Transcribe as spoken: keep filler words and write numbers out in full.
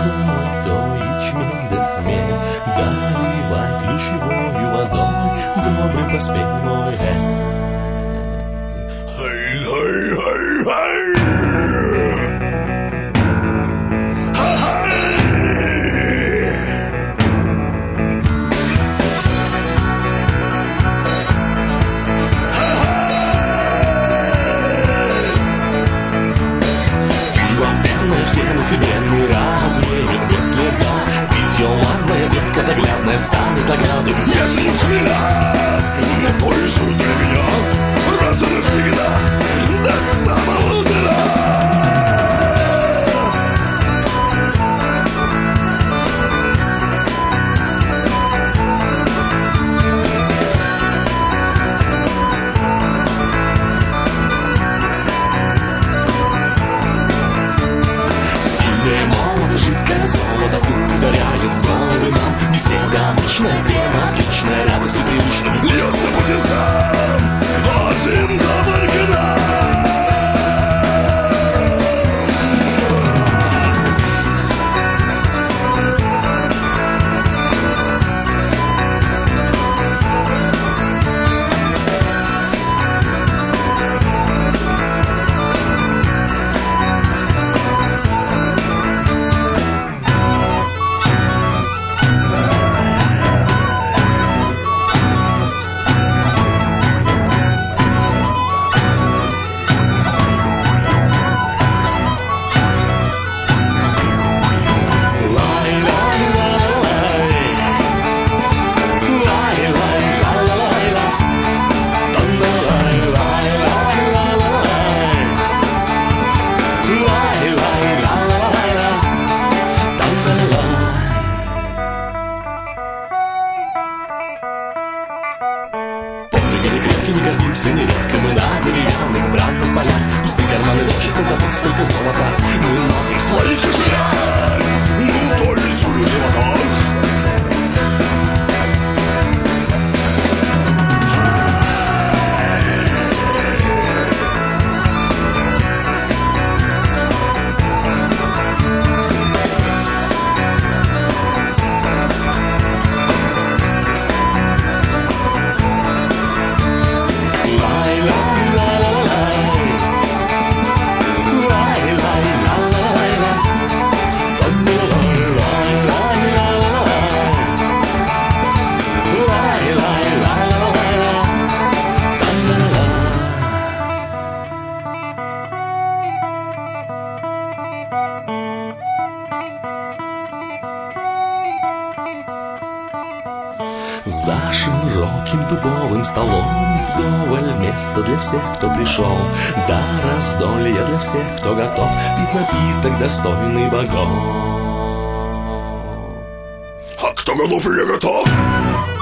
Золотой ячмень да хмель, доливай ключевою водой, добрый поспей мой. Хей, хей, хей, хей. Все на себе не развеют без следа. Питье ладная детка заглядная станет оградой. Если не хмеля, напоишь для меня раз и навсегда до самого утра. Жидкое золото ударяет в головы нам. Беседа обычная, тема отличная, радость непривычная льется по сердцам, один только нам. Не гордимся нередко мы на деревянных братных полях. Пустые карманы общества, зато столько золота мы носим в своих кошелях, ну то есть в животах. За широким дубовым столом вдоволь места для всех, кто пришел, до раздолья для всех, кто готов пить напиток, достойный богов. А кто готов или готов?